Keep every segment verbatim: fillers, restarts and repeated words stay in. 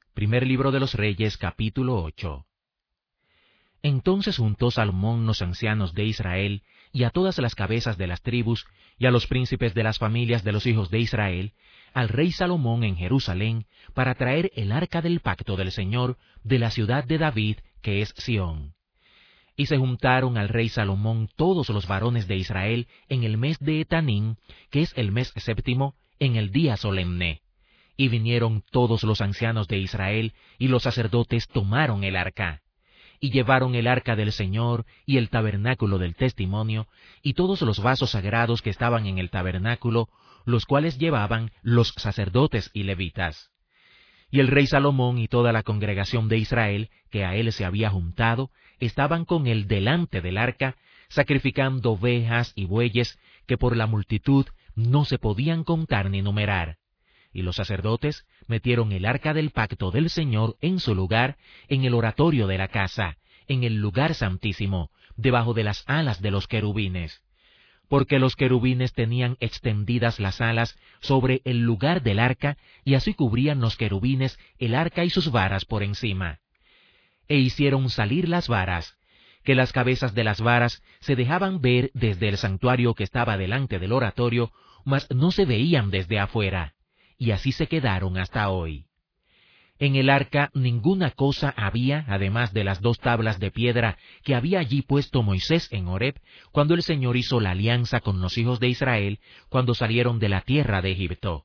Primer libro de los Reyes, capítulo ocho. Entonces juntó Salomón los ancianos de Israel, y a todas las cabezas de las tribus, y a los príncipes de las familias de los hijos de Israel, al rey Salomón en Jerusalén, para traer el arca del pacto del Señor de la ciudad de David, que es Sión. Y se juntaron al rey Salomón todos los varones de Israel en el mes de Etanín, que es el mes séptimo, en el día solemne. Y vinieron todos los ancianos de Israel, y los sacerdotes tomaron el arca. Y llevaron el arca del Señor, y el tabernáculo del testimonio, y todos los vasos sagrados que estaban en el tabernáculo, los cuales llevaban los sacerdotes y levitas. Y el rey Salomón y toda la congregación de Israel, que a él se había juntado, estaban con él delante del arca, sacrificando ovejas y bueyes, que por la multitud no se podían contar ni numerar. Y los sacerdotes metieron el arca del pacto del Señor en su lugar, en el oratorio de la casa, en el lugar santísimo, debajo de las alas de los querubines. Porque los querubines tenían extendidas las alas sobre el lugar del arca, y así cubrían los querubines el arca y sus varas por encima. E hicieron salir las varas, que las cabezas de las varas se dejaban ver desde el santuario que estaba delante del oratorio, mas no se veían desde afuera. Y así se quedaron hasta hoy. En el arca ninguna cosa había, además de las dos tablas de piedra que había allí puesto Moisés en Horeb, cuando el Señor hizo la alianza con los hijos de Israel, cuando salieron de la tierra de Egipto.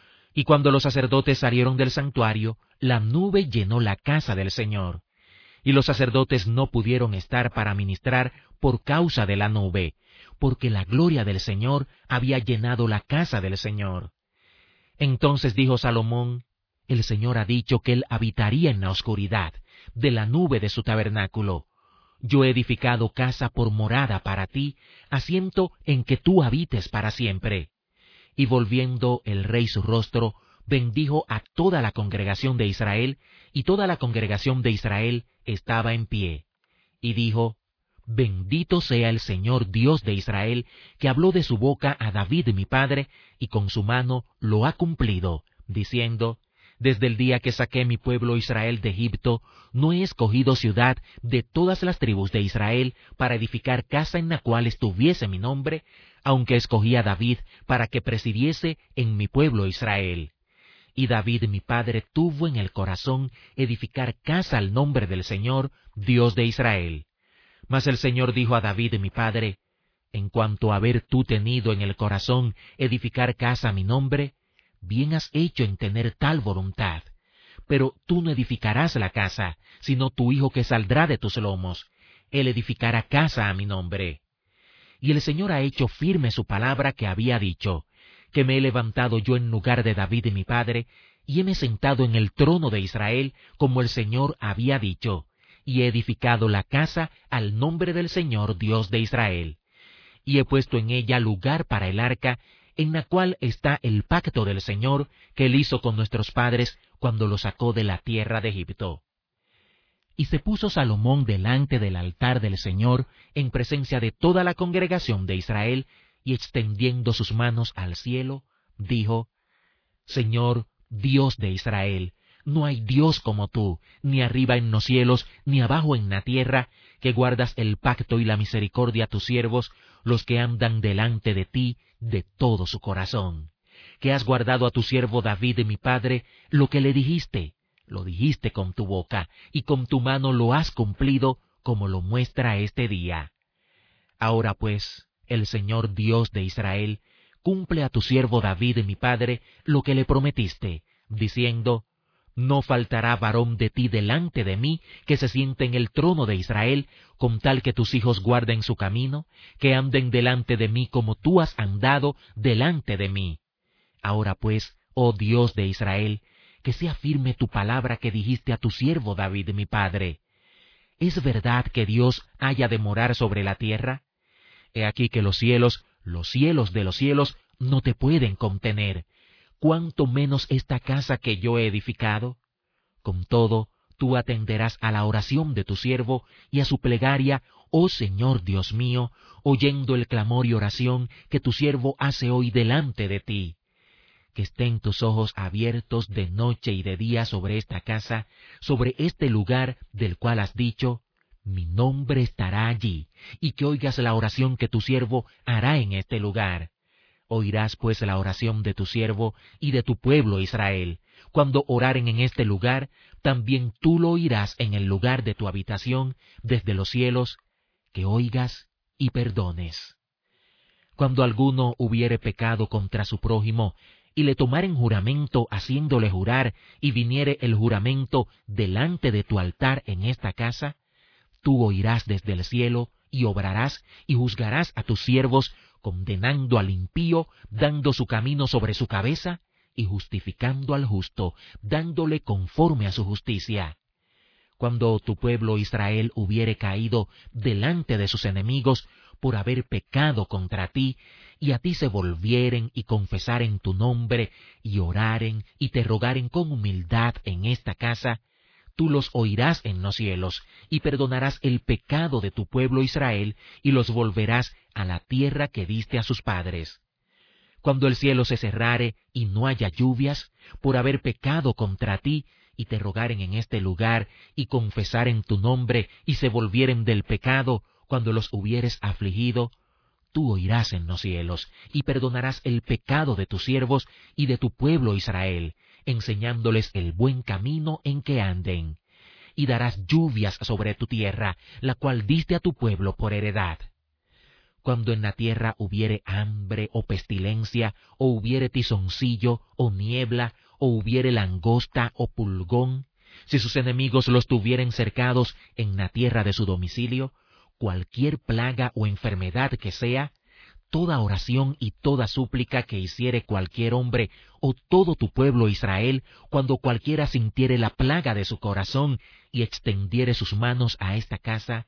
Y cuando los sacerdotes salieron del santuario, la nube llenó la casa del Señor. Y los sacerdotes no pudieron estar para ministrar por causa de la nube, porque la gloria del Señor había llenado la casa del Señor. Entonces dijo Salomón: El Señor ha dicho que él habitaría en la oscuridad de la nube de su tabernáculo. Yo he edificado casa por morada para ti, asiento en que tú habites para siempre. Y volviendo el rey su rostro, bendijo a toda la congregación de Israel, y toda la congregación de Israel estaba en pie. Y dijo: Bendito sea el Señor Dios de Israel, que habló de su boca a David mi padre, y con su mano lo ha cumplido, diciendo: Desde el día que saqué mi pueblo Israel de Egipto, no he escogido ciudad de todas las tribus de Israel para edificar casa en la cual estuviese mi nombre, aunque escogí a David para que presidiese en mi pueblo Israel. Y David mi padre tuvo en el corazón edificar casa al nombre del Señor, Dios de Israel. Mas el Señor dijo a David mi padre: En cuanto a haber tú tenido en el corazón edificar casa a mi nombre, bien has hecho en tener tal voluntad. Pero tú no edificarás la casa, sino tu hijo que saldrá de tus lomos. Él edificará casa a mi nombre. Y el Señor ha hecho firme su palabra que había dicho, que me he levantado yo en lugar de David mi padre, y heme sentado en el trono de Israel, como el Señor había dicho, y he edificado la casa al nombre del Señor Dios de Israel. Y he puesto en ella lugar para el arca, en la cual está el pacto del Señor que él hizo con nuestros padres cuando los sacó de la tierra de Egipto. Y se puso Salomón delante del altar del Señor en presencia de toda la congregación de Israel, y extendiendo sus manos al cielo, dijo: Señor, Dios de Israel, no hay Dios como tú, ni arriba en los cielos, ni abajo en la tierra, que guardas el pacto y la misericordia a tus siervos, los que andan delante de ti de todo su corazón. Que has guardado a tu siervo David mi padre lo que le dijiste, lo dijiste con tu boca, y con tu mano lo has cumplido, como lo muestra este día. Ahora pues, el Señor Dios de Israel, cumple a tu siervo David mi padre lo que le prometiste, diciendo: No faltará varón de ti delante de mí que se siente en el trono de Israel, con tal que tus hijos guarden su camino, que anden delante de mí como tú has andado delante de mí. Ahora pues, oh Dios de Israel, que sea firme tu palabra que dijiste a tu siervo David mi padre. ¿Es verdad que Dios haya de morar sobre la tierra? He aquí que los cielos, los cielos de los cielos, no te pueden contener, cuánto menos esta casa que yo he edificado. Con todo, tú atenderás a la oración de tu siervo y a su plegaria, oh Señor Dios mío, oyendo el clamor y oración que tu siervo hace hoy delante de ti. que estén tus ojos abiertos de noche y de día sobre esta casa, sobre este lugar del cual has dicho, mi nombre estará allí, y que oigas la oración que tu siervo hará en este lugar. Oirás pues la oración de tu siervo y de tu pueblo Israel. Cuando oraren en este lugar, también tú lo oirás en el lugar de tu habitación desde los cielos, que oigas y perdones. Cuando alguno hubiere pecado contra su prójimo, y le tomaren juramento haciéndole jurar, y viniere el juramento delante de tu altar en esta casa, tú oirás desde el cielo, y obrarás y juzgarás a tus siervos, condenando al impío, dando su camino sobre su cabeza, y justificando al justo, dándole conforme a su justicia. Cuando tu pueblo Israel hubiere caído delante de sus enemigos por haber pecado contra ti, y a ti se volvieren y confesaren tu nombre, y oraren y te rogaren con humildad en esta casa, tú los oirás en los cielos, y perdonarás el pecado de tu pueblo Israel, y los volverás a la tierra que diste a sus padres. Cuando el cielo se cerrare y no haya lluvias, por haber pecado contra ti, y te rogaren en este lugar, y confesaren tu nombre, y se volvieren del pecado, cuando los hubieres afligido, tú oirás en los cielos, y perdonarás el pecado de tus siervos y de tu pueblo Israel, enseñándoles el buen camino en que anden. Y darás lluvias sobre tu tierra, la cual diste a tu pueblo por heredad. Cuando en la tierra hubiere hambre o pestilencia, o hubiere tizoncillo o niebla, o hubiere langosta o pulgón, si sus enemigos los tuvieren cercados en la tierra de su domicilio, cualquier plaga o enfermedad que sea, toda oración y toda súplica que hiciere cualquier hombre o todo tu pueblo Israel, cuando cualquiera sintiere la plaga de su corazón y extendiere sus manos a esta casa,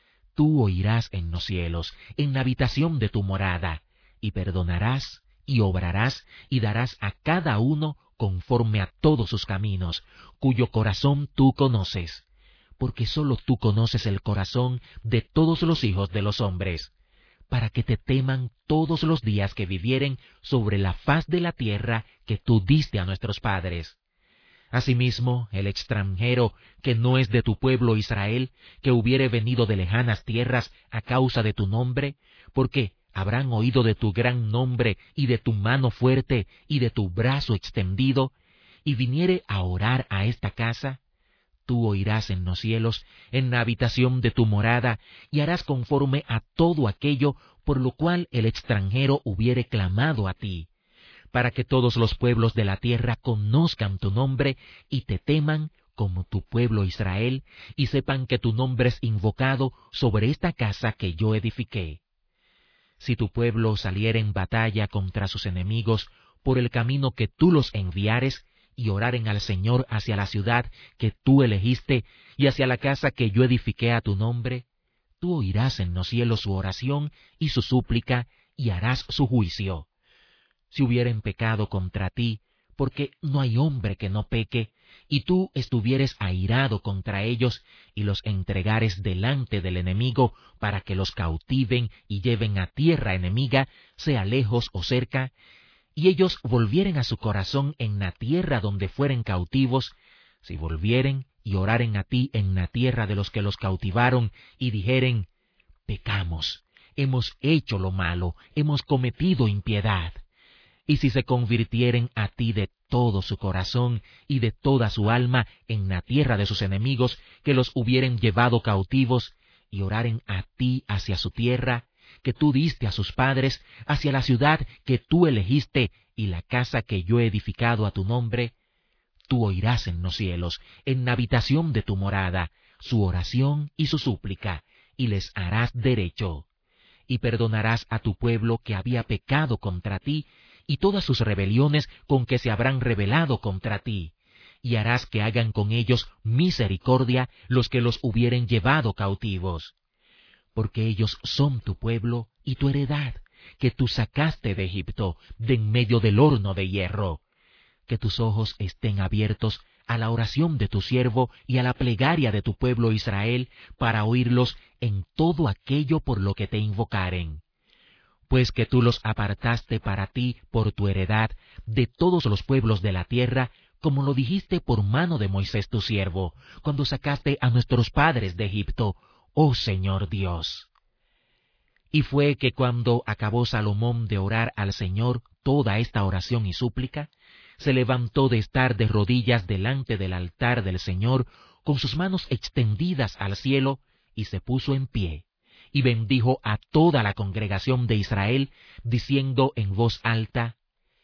tú oirás en los cielos, en la habitación de tu morada, y perdonarás, y obrarás, y darás a cada uno conforme a todos sus caminos, cuyo corazón tú conoces, porque sólo tú conoces el corazón de todos los hijos de los hombres, para que te teman todos los días que vivieren sobre la faz de la tierra que tú diste a nuestros padres. Asimismo, el extranjero que no es de tu pueblo Israel, que hubiere venido de lejanas tierras a causa de tu nombre, porque habrán oído de tu gran nombre y de tu mano fuerte y de tu brazo extendido, y viniere a orar a esta casa, tú oirás en los cielos, en la habitación de tu morada, y harás conforme a todo aquello por lo cual el extranjero hubiere clamado a ti, para que todos los pueblos de la tierra conozcan tu nombre y te teman como tu pueblo Israel, y sepan que tu nombre es invocado sobre esta casa que yo edifiqué. Si tu pueblo saliere en batalla contra sus enemigos por el camino que tú los enviares, y oraren al Señor hacia la ciudad que tú elegiste y hacia la casa que yo edifiqué a tu nombre, tú oirás en los cielos su oración y su súplica, y harás su juicio. Si hubieren pecado contra ti, porque no hay hombre que no peque, y tú estuvieres airado contra ellos, y los entregares delante del enemigo para que los cautiven y lleven a tierra enemiga, sea lejos o cerca, y ellos volvieren a su corazón en la tierra donde fueren cautivos, si volvieren y oraren a ti en la tierra de los que los cautivaron, y dijeren, pecamos, hemos hecho lo malo, hemos cometido impiedad, y si se convirtieren a ti de todo su corazón y de toda su alma en la tierra de sus enemigos que los hubieren llevado cautivos, y oraren a ti hacia su tierra, que tú diste a sus padres, hacia la ciudad que tú elegiste y la casa que yo he edificado a tu nombre, tú oirás en los cielos, en la habitación de tu morada, su oración y su súplica, y les harás derecho. Y perdonarás a tu pueblo que había pecado contra ti, y todas sus rebeliones con que se habrán rebelado contra ti, y harás que hagan con ellos misericordia los que los hubieren llevado cautivos. Porque ellos son tu pueblo y tu heredad, que tú sacaste de Egipto, de en medio del horno de hierro. Que tus ojos estén abiertos a la oración de tu siervo y a la plegaria de tu pueblo Israel, para oírlos en todo aquello por lo que te invocaren. pues que tú los apartaste para ti por tu heredad de todos los pueblos de la tierra, como lo dijiste por mano de Moisés tu siervo, cuando sacaste a nuestros padres de Egipto, oh Señor Dios. Y fue que cuando acabó Salomón de orar al Señor toda esta oración y súplica, se levantó de estar de rodillas delante del altar del Señor, con sus manos extendidas al cielo, y se puso en pie, y bendijo a toda la congregación de Israel, diciendo en voz alta: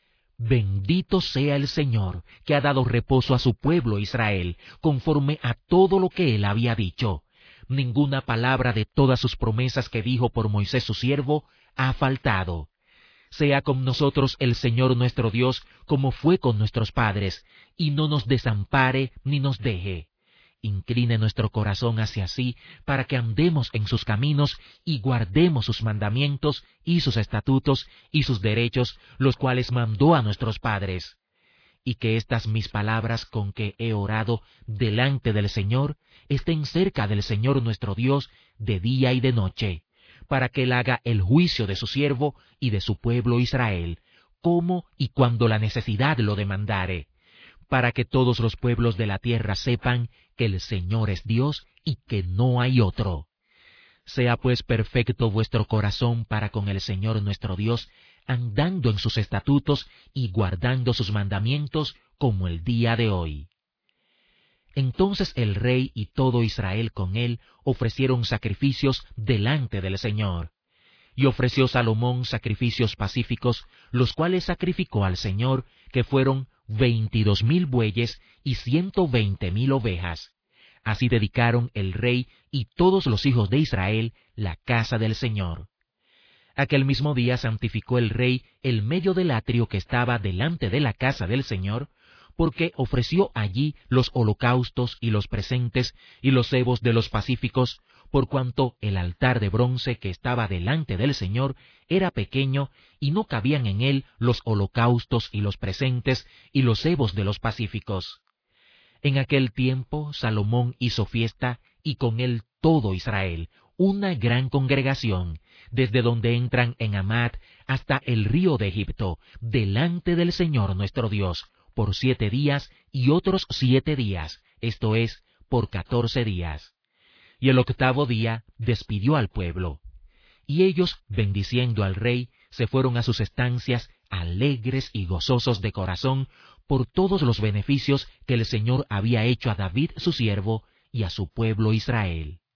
Bendito sea el Señor, que ha dado reposo a su pueblo Israel, conforme a todo lo que él había dicho. Ninguna palabra de todas sus promesas que dijo por Moisés su siervo ha faltado. Sea con nosotros el Señor nuestro Dios, como fue con nuestros padres, y no nos desampare ni nos deje. Incline nuestro corazón hacia sí, para que andemos en sus caminos y guardemos sus mandamientos y sus estatutos y sus derechos, los cuales mandó a nuestros padres. Y que estas mis palabras con que he orado delante del Señor estén cerca del Señor nuestro Dios de día y de noche, para que él haga el juicio de su siervo y de su pueblo Israel, como y cuando la necesidad lo demandare, para que todos los pueblos de la tierra sepan que el Señor es Dios y que no hay otro. Sea pues perfecto vuestro corazón para con el Señor nuestro Dios, andando en sus estatutos y guardando sus mandamientos como el día de hoy. Entonces el rey y todo Israel con él ofrecieron sacrificios delante del Señor. Y ofreció Salomón sacrificios pacíficos, los cuales sacrificó al Señor, que fueron veintidós mil bueyes y ciento veinte mil ovejas. Así dedicaron el rey y todos los hijos de Israel la casa del Señor. Aquel mismo día santificó el rey el medio del atrio que estaba delante de la casa del Señor, porque ofreció allí los holocaustos y los presentes y los cebos de los pacíficos, por cuanto el altar de bronce que estaba delante del Señor era pequeño y no cabían en él los holocaustos y los presentes y los cebos de los pacíficos. En aquel tiempo Salomón hizo fiesta, y con él todo Israel, una gran congregación, desde donde entran en Amad hasta el río de Egipto, delante del Señor nuestro Dios, por siete días y otros siete días, esto es, por catorce días. Y el octavo día despidió al pueblo. Y ellos, bendiciendo al rey, se fueron a sus estancias alegres y gozosos de corazón por todos los beneficios que el Señor había hecho a David su siervo y a su pueblo Israel.